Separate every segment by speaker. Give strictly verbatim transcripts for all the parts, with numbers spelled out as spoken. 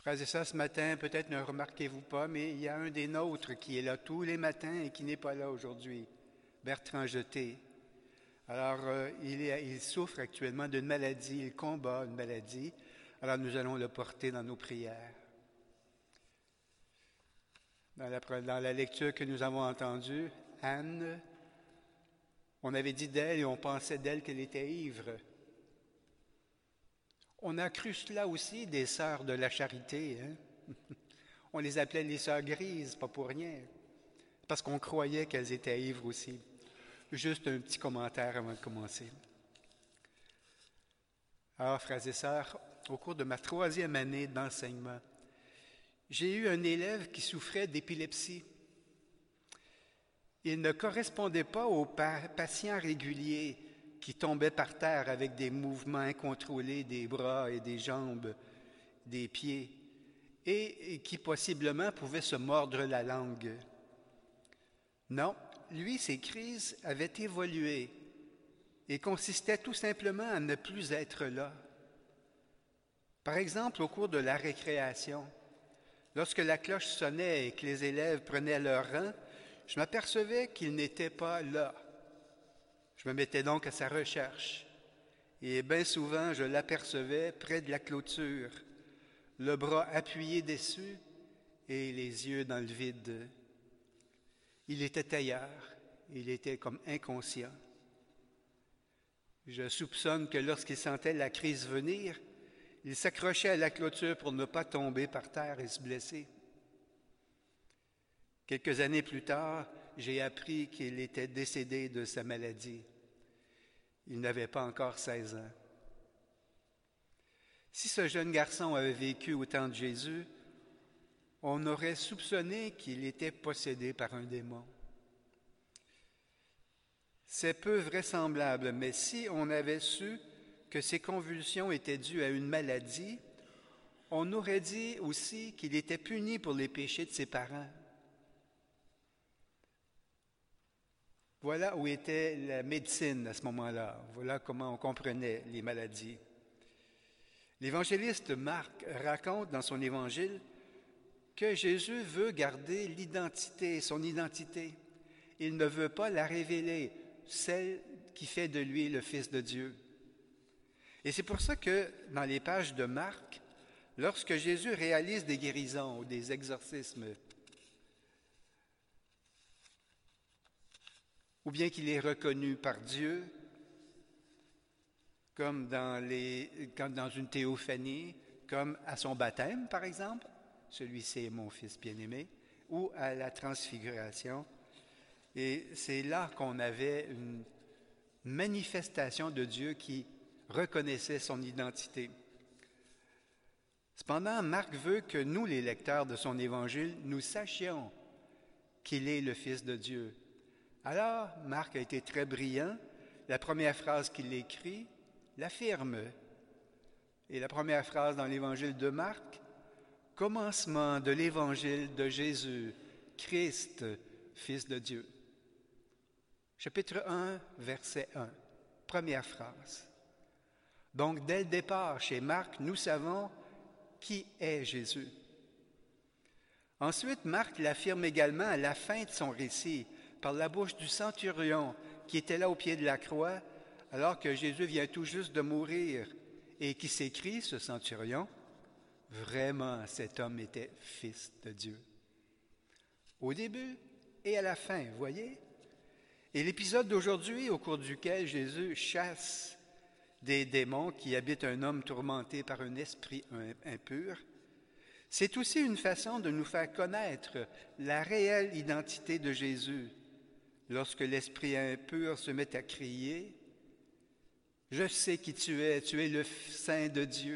Speaker 1: Frères et sœurs, ce matin, peut-être ne remarquez-vous pas, mais il y a un des nôtres qui est là tous les matins et qui n'est pas là aujourd'hui, Bertrand Jeté. Alors, euh, il, est, il souffre actuellement d'une maladie, il combat une maladie. Alors, nous allons le porter dans nos prières. Dans la, dans la lecture que nous avons entendue, Anne, on avait dit d'elle et on pensait d'elle qu'elle était ivre. On a cru cela aussi des sœurs de la charité. Hein? On les appelait les sœurs grises, pas pour rien, parce qu'on croyait qu'elles étaient ivres aussi. Juste un petit commentaire avant de commencer. Alors, frères et sœurs, au cours de ma troisième année d'enseignement, j'ai eu un élève qui souffrait d'épilepsie. Il ne correspondait pas aux patients réguliers qui tombaient par terre avec des mouvements incontrôlés des bras et des jambes, des pieds, et qui possiblement pouvaient se mordre la langue. Non, lui, ses crises avaient évolué et consistaient tout simplement à ne plus être là. Par exemple, au cours de la récréation, lorsque la cloche sonnait et que les élèves prenaient leur rang, je m'apercevais qu'il n'était pas là. Je me mettais donc à sa recherche et bien souvent je l'apercevais près de la clôture, le bras appuyé dessus et les yeux dans le vide. Il était ailleurs, il était comme inconscient. Je soupçonne que lorsqu'il sentait la crise venir, il s'accrochait à la clôture pour ne pas tomber par terre et se blesser. Quelques années plus tard, j'ai appris qu'il était décédé de sa maladie. Il n'avait pas encore seize ans. Si ce jeune garçon avait vécu au temps de Jésus, on aurait soupçonné qu'il était possédé par un démon. C'est peu vraisemblable, mais si on avait su que ces convulsions étaient dues à une maladie, on aurait dit aussi qu'il était puni pour les péchés de ses parents. Voilà où était la médecine à ce moment-là. Voilà comment on comprenait les maladies. L'évangéliste Marc raconte dans son évangile que Jésus veut garder l'identité, son identité. Il ne veut pas la révéler, celle qui fait de lui le Fils de Dieu. Et c'est pour ça que dans les pages de Marc, lorsque Jésus réalise des guérisons ou des exorcismes, ou bien qu'il est reconnu par Dieu, comme dans, les, comme dans une théophanie, comme à son baptême, par exemple, celui-ci est mon Fils bien-aimé, ou à la transfiguration. Et c'est là qu'on avait une manifestation de Dieu qui reconnaissait son identité. Cependant, Marc veut que nous, les lecteurs de son évangile, nous sachions qu'il est le Fils de Dieu. Alors, Marc a été très brillant. La première phrase qu'il écrit l'affirme. Et la première phrase dans l'évangile de Marc, « Commencement de l'évangile de Jésus, Christ, Fils de Dieu ». Chapitre un, verset un, première phrase. Donc, dès le départ, chez Marc, nous savons qui est Jésus. Ensuite, Marc l'affirme également à la fin de son récit, par la bouche du centurion qui était là au pied de la croix, alors que Jésus vient tout juste de mourir, et qui s'écrie, ce centurion, « Vraiment, cet homme était Fils de Dieu. » Au début et à la fin, vous voyez? Et l'épisode d'aujourd'hui, au cours duquel Jésus chasse des démons qui habitent un homme tourmenté par un esprit impur, c'est aussi une façon de nous faire connaître la réelle identité de Jésus. Lorsque l'esprit impur se met à crier, « Je sais qui tu es, tu es le Saint de Dieu. »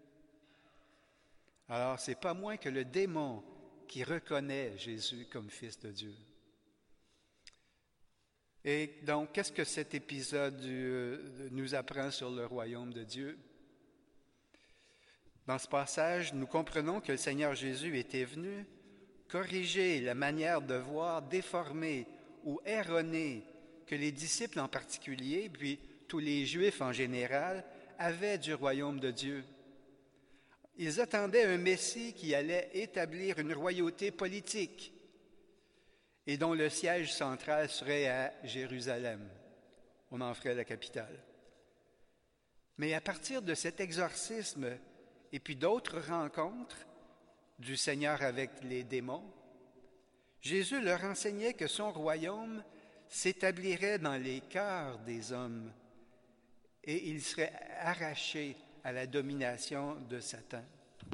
Speaker 1: Alors, ce n'est pas moins que le démon qui reconnaît Jésus comme Fils de Dieu. Et donc, qu'est-ce que cet épisode nous apprend sur le royaume de Dieu? Dans ce passage, nous comprenons que le Seigneur Jésus était venu corriger la manière de voir déformée ou erronée que les disciples en particulier, puis tous les Juifs en général, avaient du royaume de Dieu. Ils attendaient un Messie qui allait établir une royauté politique et dont le siège central serait à Jérusalem. On en ferait la capitale. Mais à partir de cet exorcisme et puis d'autres rencontres du Seigneur avec les démons, Jésus leur enseignait que son royaume s'établirait dans les cœurs des hommes et il serait arraché à la domination de Satan.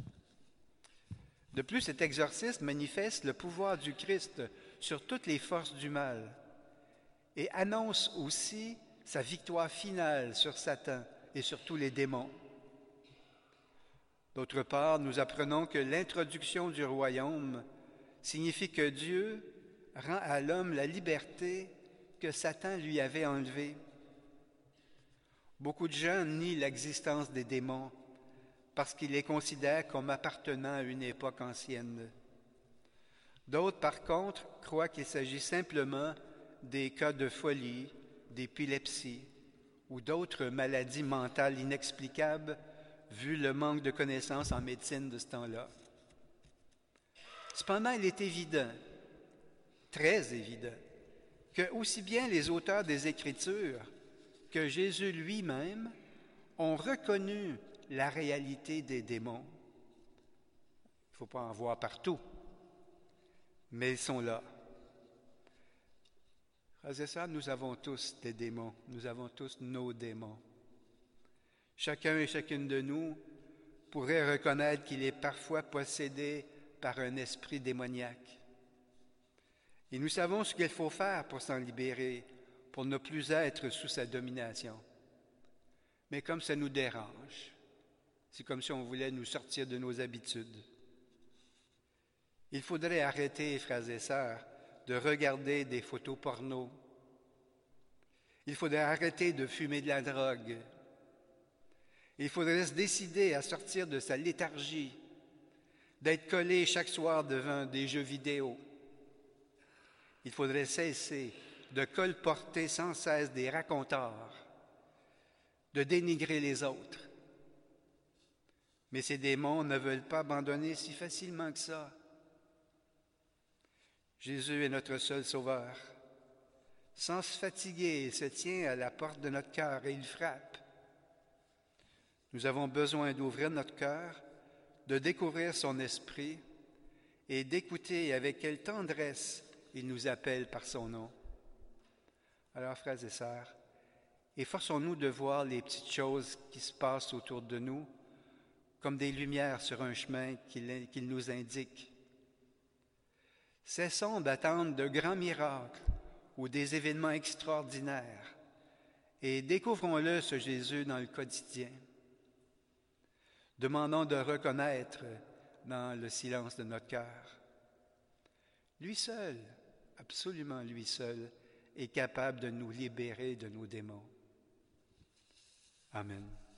Speaker 1: De plus, cet exorcisme manifeste le pouvoir du Christ sur toutes les forces du mal et annonce aussi sa victoire finale sur Satan et sur tous les démons. D'autre part, nous apprenons que l'introduction du royaume signifie que Dieu rend à l'homme la liberté que Satan lui avait enlevée. Beaucoup de gens nient l'existence des démons parce qu'ils les considèrent comme appartenant à une époque ancienne. D'autres, par contre, croient qu'il s'agit simplement des cas de folie, d'épilepsie ou d'autres maladies mentales inexplicables vu le manque de connaissances en médecine de ce temps-là. Cependant, il est évident, très évident, que aussi bien les auteurs des Écritures que Jésus lui-même ont reconnu la réalité des démons. Il ne faut pas en voir partout, mais ils sont là. Frères et sœurs, nous avons tous des démons, nous avons tous nos démons. Chacun et chacune de nous pourrait reconnaître qu'il est parfois possédé par un esprit démoniaque. Et nous savons ce qu'il faut faire pour s'en libérer, pour ne plus être sous sa domination. Mais comme ça nous dérange, c'est comme si on voulait nous sortir de nos habitudes. Il faudrait arrêter, frères et sœurs, de regarder des photos porno. Il faudrait arrêter de fumer de la drogue. Il faudrait se décider à sortir de sa léthargie, d'être collé chaque soir devant des jeux vidéo. Il faudrait cesser de colporter sans cesse des racontars, de dénigrer les autres. Mais ces démons ne veulent pas abandonner si facilement que ça. Jésus est notre seul sauveur. Sans se fatiguer, il se tient à la porte de notre cœur et il frappe. Nous avons besoin d'ouvrir notre cœur, de découvrir son esprit et d'écouter avec quelle tendresse il nous appelle par son nom. Alors, frères et sœurs, efforçons-nous de voir les petites choses qui se passent autour de nous comme des lumières sur un chemin qu'il, qu'il nous indique. Cessons d'attendre de grands miracles ou des événements extraordinaires et découvrons-le, ce Jésus, dans le quotidien. Demandons de reconnaître dans le silence de notre cœur. Lui seul, absolument lui seul, est capable de nous libérer de nos démons. Amen.